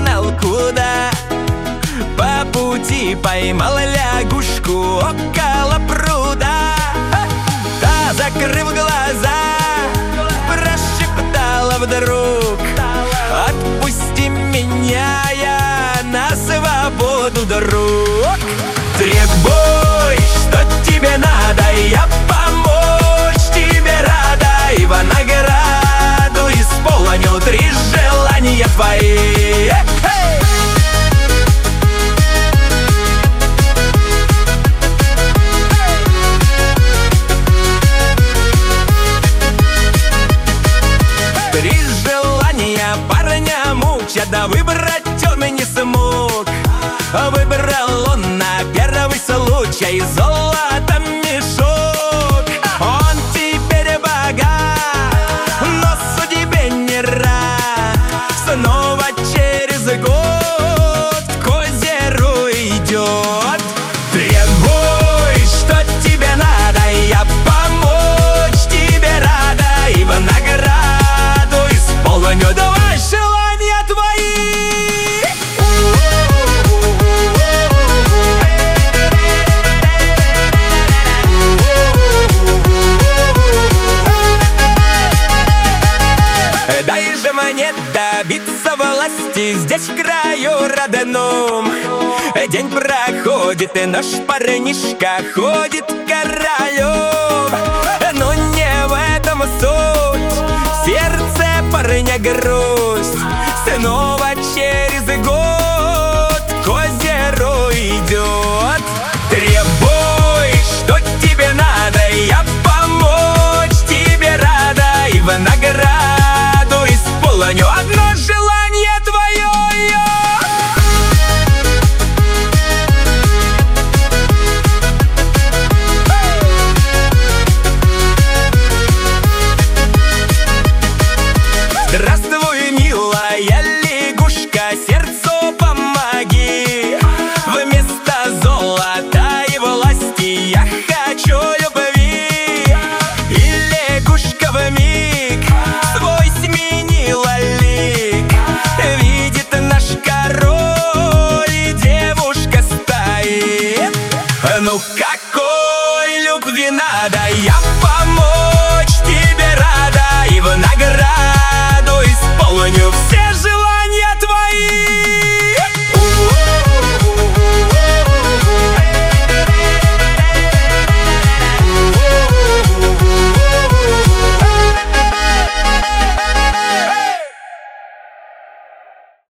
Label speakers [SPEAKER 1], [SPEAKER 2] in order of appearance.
[SPEAKER 1] знал куда. По пути поймал лягушку около пруда. Та, закрыв глаза, прошептала вдруг: отпусти меня, я на свободу, друг. Требуй, что тебе надо, я помочь тебе рада, и в награду исполню 3 желания твои. Парня мучат, да выбрать он не смог. Выбрал он на первый случай золото мешок. Он теперь богат, но судьбе не рад. Снова через год к озеру идет. Требуй, что тебе надо, я помочь тебе рада, и в награду исполню 2 желания твои. Дай же мне добиться власти здесь, в краю родном. День проходит, и наш парнишка ходит королем. Но не в этом суть, в сердце парня грусть. Снова через год к озеру идет. Требуй, что тебе надо, я помочь тебе рада, и в награду исполню 1 желание твое. Здравствуй,